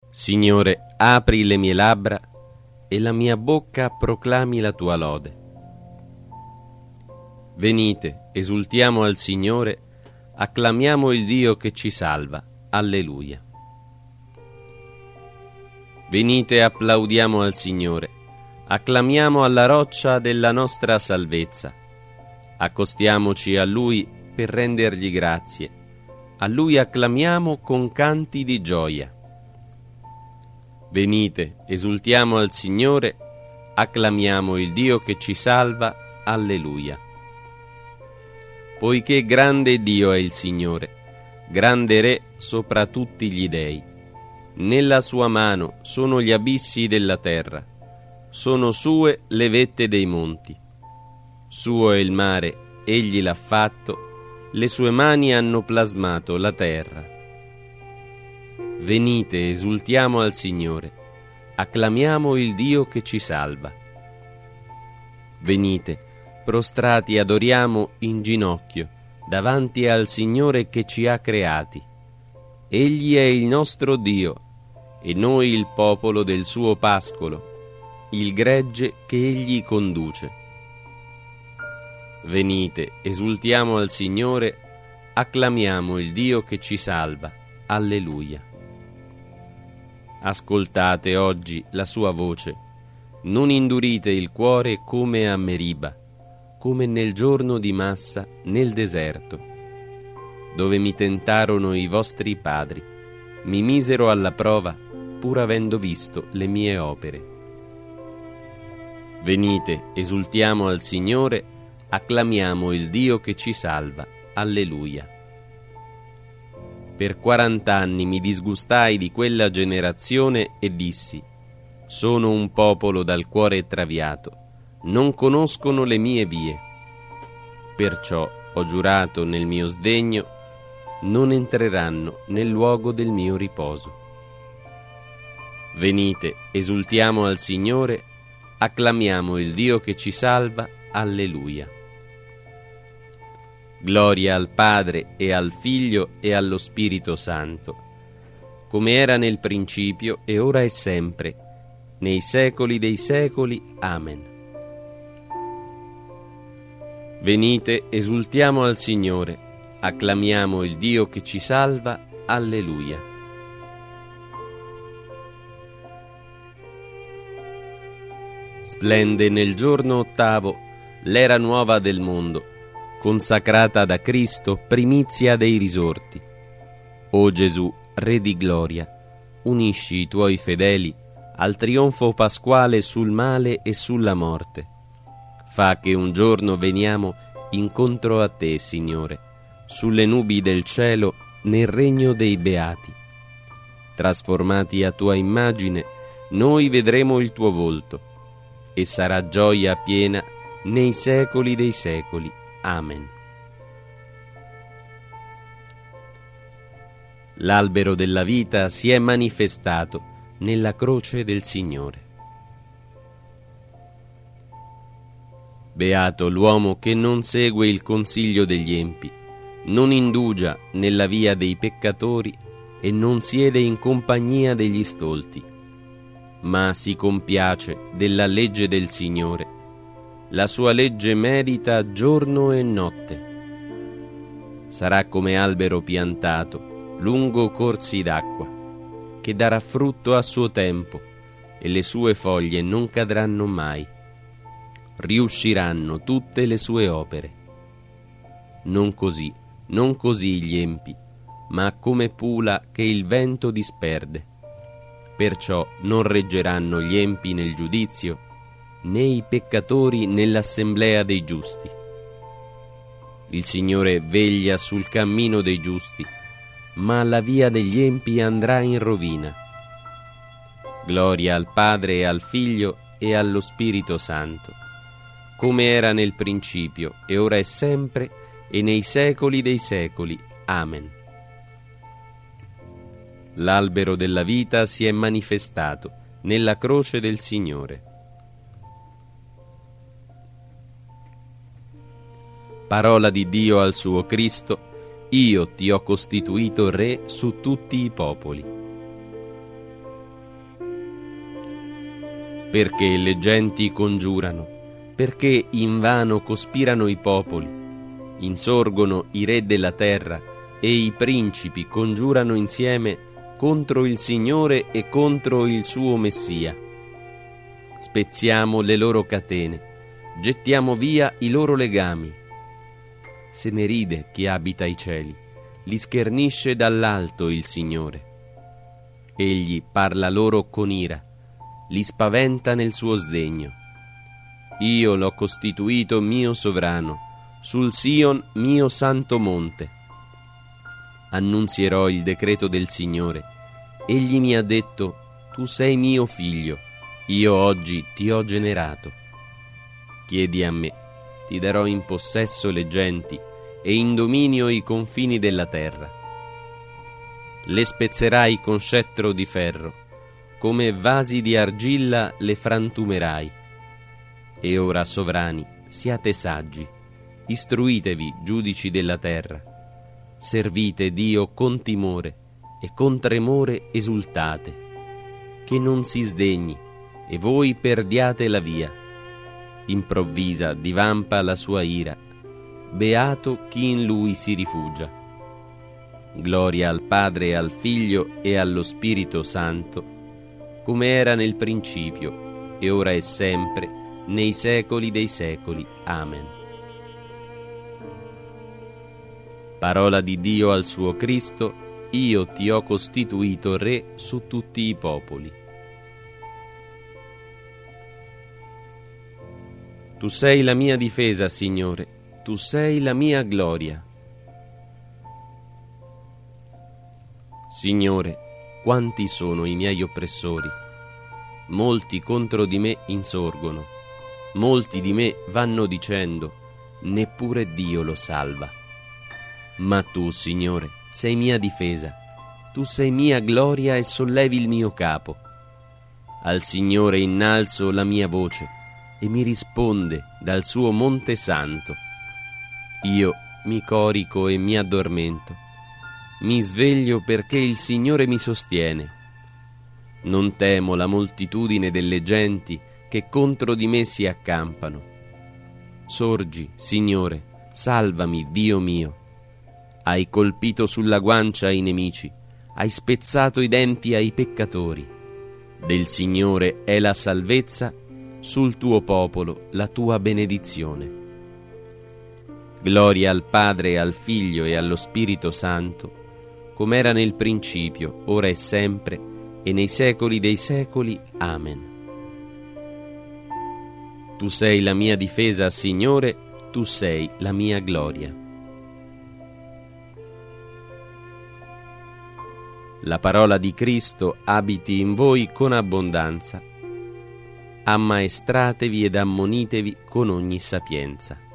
Signore, apri le mie labbra e la mia bocca proclami la tua lode. Venite, esultiamo al Signore, acclamiamo il Dio che ci salva. Alleluia. Venite, applaudiamo al Signore, acclamiamo alla roccia della nostra salvezza. Accostiamoci a Lui per rendergli grazie. A Lui acclamiamo con canti di gioia. Venite, esultiamo al Signore, acclamiamo il Dio che ci salva. Alleluia. Poiché grande Dio è il Signore, grande Re sopra tutti gli dei. Nella sua mano sono gli abissi della terra, sono sue le vette dei monti. Suo è il mare, egli l'ha fatto, le sue mani hanno plasmato la terra. Venite, esultiamo al Signore, acclamiamo il Dio che ci salva. Venite, prostrati adoriamo in ginocchio davanti al Signore che ci ha creati. Egli è il nostro Dio e noi il popolo del suo pascolo, il gregge che egli conduce. Venite, esultiamo al Signore, acclamiamo il Dio che ci salva. Alleluia. Ascoltate oggi la sua voce, non indurite il cuore come a Meriba, come nel giorno di Massa nel deserto, dove mi tentarono i vostri padri, mi misero alla prova, pur avendo visto le mie opere. Venite, esultiamo al Signore, acclamiamo il Dio che ci salva. Alleluia. Per 40 anni mi disgustai di quella generazione e dissi: sono un popolo dal cuore traviato, non conoscono le mie vie. Perciò ho giurato nel mio sdegno: non entreranno nel luogo del mio riposo. Venite, esultiamo al Signore, acclamiamo il Dio che ci salva. Alleluia. Gloria al Padre e al Figlio e allo Spirito Santo, come era nel principio e ora e sempre, nei secoli dei secoli. Amen. Venite, esultiamo al Signore, acclamiamo il Dio che ci salva. Alleluia. Splende nel giorno ottavo l'era nuova del mondo, consacrata da Cristo, primizia dei risorti. O Gesù, Re di gloria, unisci i tuoi fedeli al trionfo pasquale sul male e sulla morte. Fa che un giorno veniamo incontro a te, Signore, sulle nubi del cielo, nel regno dei beati. Trasformati a tua immagine, noi vedremo il tuo volto, e sarà gioia piena nei secoli dei secoli. Amen. L'albero della vita si è manifestato nella croce del Signore. Beato l'uomo che non segue il consiglio degli empi, non indugia nella via dei peccatori e non siede in compagnia degli stolti, ma si compiace della legge del Signore. La sua legge medita giorno e notte. Sarà come albero piantato lungo corsi d'acqua, che darà frutto a suo tempo, e le sue foglie non cadranno mai. Riusciranno tutte le sue opere. Non così gli empi, ma come pula che il vento disperde. Perciò non reggeranno gli empi nel giudizio, né i peccatori nell'assemblea dei giusti. Il Signore veglia sul cammino dei giusti, ma la via degli empi andrà in rovina. Gloria al Padre e al Figlio e allo Spirito Santo, come era nel principio e ora e sempre e nei secoli dei secoli. Amen. L'albero della vita si è manifestato nella croce del Signore. Parola di Dio al suo Cristo: io ti ho costituito re su tutti i popoli. Perché le genti congiurano, perché invano cospirano i popoli, insorgono i re della terra e i principi congiurano insieme contro il Signore e contro il suo Messia. Spezziamo le loro catene, gettiamo via i loro legami. Se ne ride chi abita i cieli, li schernisce dall'alto il Signore. Egli parla loro con ira, li spaventa nel suo sdegno. Io l'ho costituito mio sovrano, sul Sion mio santo monte. Annunzierò il decreto del Signore. Egli mi ha detto: tu sei mio figlio, io oggi ti ho generato. Chiedi a me, ti darò in possesso le genti e in dominio i confini della terra. Le spezzerai con scettro di ferro, come vasi di argilla le frantumerai. E ora, sovrani, siate saggi, istruitevi, giudici della terra. Servite Dio con timore e con tremore esultate, che non si sdegni e voi perdiate la via. Improvvisa divampa la sua ira, beato chi in lui si rifugia. Gloria al Padre e al Figlio e allo Spirito Santo, come era nel principio, e ora e sempre, nei secoli dei secoli. Amen. Parola di Dio al suo Cristo: io ti ho costituito re su tutti i popoli. Tu sei la mia difesa, Signore, tu sei la mia gloria. Signore, quanti sono i miei oppressori? Molti contro di me insorgono, molti di me vanno dicendo: neppure Dio lo salva. Ma tu, Signore, sei mia difesa, tu sei mia gloria e sollevi il mio capo. Al Signore innalzo la mia voce e mi risponde dal suo monte santo. Io mi corico e mi addormento, mi sveglio perché il Signore mi sostiene. Non temo la moltitudine delle genti che contro di me si accampano. Sorgi, Signore, salvami, Dio mio. Hai colpito sulla guancia i nemici, hai spezzato i denti ai peccatori. Del Signore è la salvezza, sul tuo popolo la tua benedizione. Gloria al Padre, al Figlio e allo Spirito Santo, come era nel principio, ora e sempre, e nei secoli dei secoli. Amen. Tu sei la mia difesa, Signore, tu sei la mia gloria. La parola di Cristo abiti in voi con abbondanza. Ammaestratevi ed ammonitevi con ogni sapienza.